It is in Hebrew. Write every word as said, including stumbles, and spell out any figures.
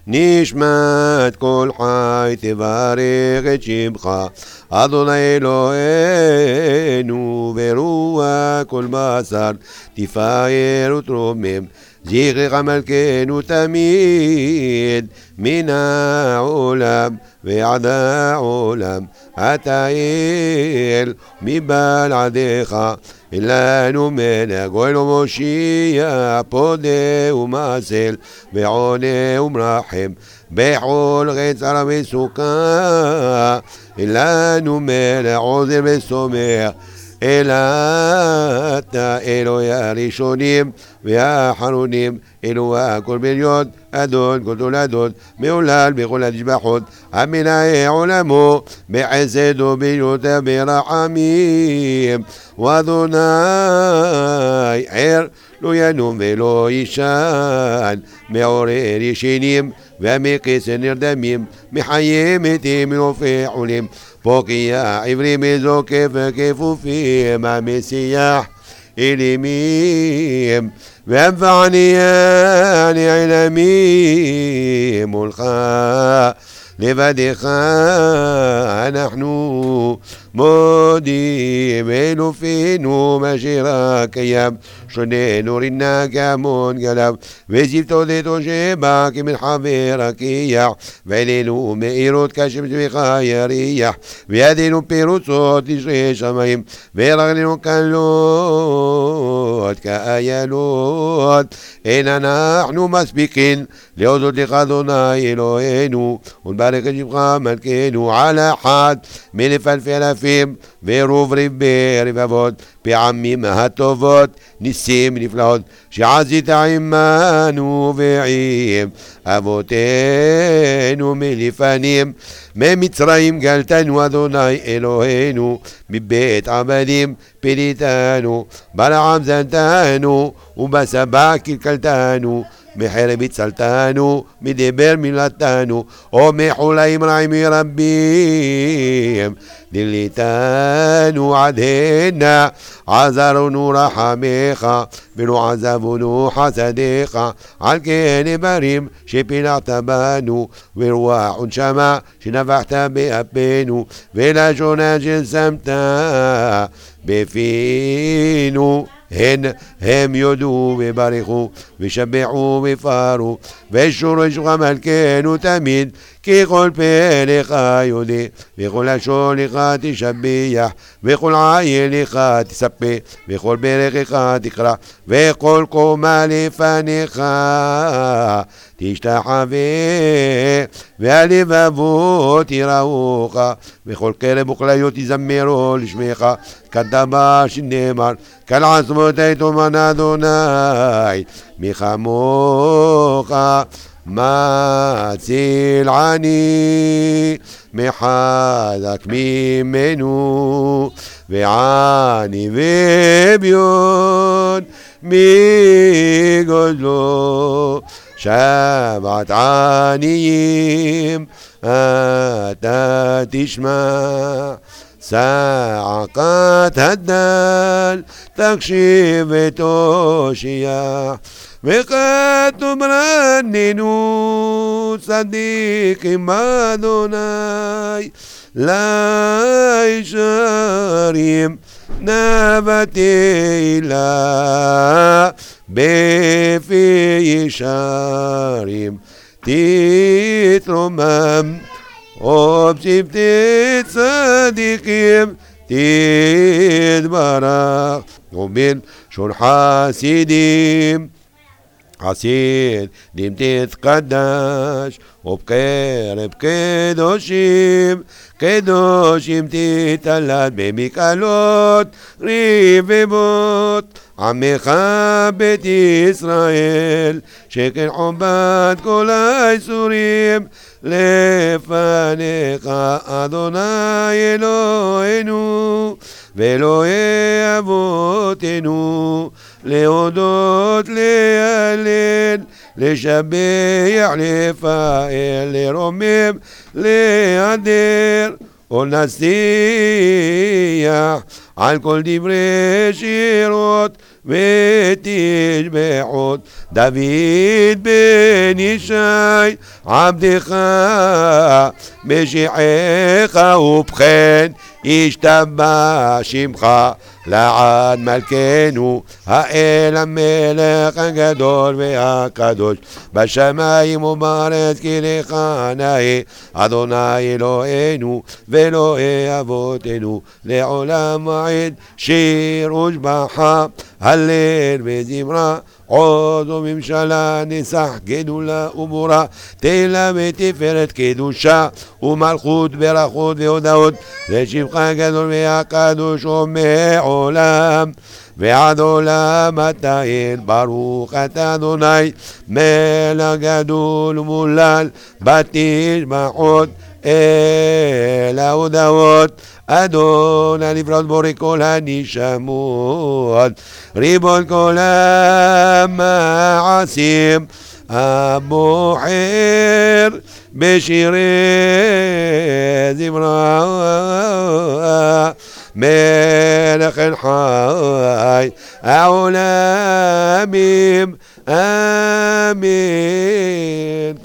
נשמת כל חי תברך את שמך, אדוני אלוהינו, ברוח כל בשר תפאר ותרומם, זכרך מלכנו תמיד, מן העולם ועד העולם. אתה אל מבלעדיך, אלנו מלך גואל ומושיע, פודה ומעשל, ועונה ומרחם, בכל רצר וסוכה. אלנו מלך עוזר וסומך, אלא אתה אלוהי הראשונים והאחרונים, אלוה כל בריון, אדון כל תולדות, מעולל בכל התשבחות, המנהל עולמו בחסד ובישועה ברחמים. ואדוני ער לא ינום ולא יישן, מעורר ישנים ומכסה נרדמים, מחיים מתים ורופא חולים, פוקיע עברים זוקף וכפופים, המסיח אלימים ואנפעניין עילמים. מולך לבדך אנחנו מודים, אלופינו מאשר הקיים, שוננו רינה כהמון גלב, וזבטותיתו שבא כמחבר הכיח, ועלינו מאירות כשם צמיחה יריח, וידינו פירוצות לשרי שמיים, ורגלינו קלות כאיילות. אין אנחנו מספיקים להודות לך אדוני אלוהינו, ונברך את שמך מלכנו, על אחד מאלף אלפי אלפים ורוב רבי רבבות, פעמים הטובות ניסים נפלאות שעשית עמנו ועם אבותינו מלפנים. ממצרים גלתנו אדוני אלוהינו, מבית עבדים פיניתנו, בלעם זנתנו ובסבא קלקלתנו, מחרב הצלתנו, מדבר מילתנו, ומחוליים רעים רבים דליתנו עד הנה. עזרנו רחמך ולא עזבנו חסדיך, על כן דברים שפילחת בנו, ורוח ונשמה שנפחת באפינו, ולשון אשר שמת בפינו. הן הם יודו וברכו ושבחו ופארו, ושרו את שמך מלכנו תמיד, כי כל פה לך יודע, וכל לשון לך תשבח, וכל עין לך תספה, וכל ברך לך תקרא, וכל קומה לפניך תשתחווה, והלבבות יראוך, וכל קרב וכליות יזמרו לשמך, כדבר שנאמר, כל עצמות יתומן אדוני מחמוך. מציל עני מחזק ממנו, ועני וביון מגודלו. שבת עניים אתה תשמע, צעקת הדל תקשיב ותושיע, וכתוב רננו צדיקים אדוני, לישרים נבתילה, בפי ישרים תתרומם, ובשבטי צדיקים תתברך, ובין שול חסידים חסידים תתקדש, ובקרב קדושים קדושים תתעלת, במקהלות רבבות עמך בית ישראל, שכן חובת כל האיסורים לפניך אדוני אלוהינו ואלוהי אבותינו, להודות להלל לשבח לפאר לרומם להדר ולנשיח על כל דברי שירות ותשבחות. דוד בן ישי עבדך משיחך ובכן ישתבח שמך לעד מלכנו האל המלך הגדול והקדוש בשמיים ובארץ כי לך נאה אדוני אלוהינו ואלוהי אבותינו לעולם ועד. שיר ושבחה הלל וזמרה עוז וממשלה נסח גדולה ומורה תהילה ותפארת קדושה ומלכות ברכות והודאות לשבחך הגדול והקדוש ומעולם ועד עולם התהיל. ברוך אתה אדוני מלך גדול ומולל בתשבחות אל ההודאות. אדוני לפרות בורא כל הנשמות ריבון כל המעשים הבוחר בשירי זמרה מלך חי העולמים אמן.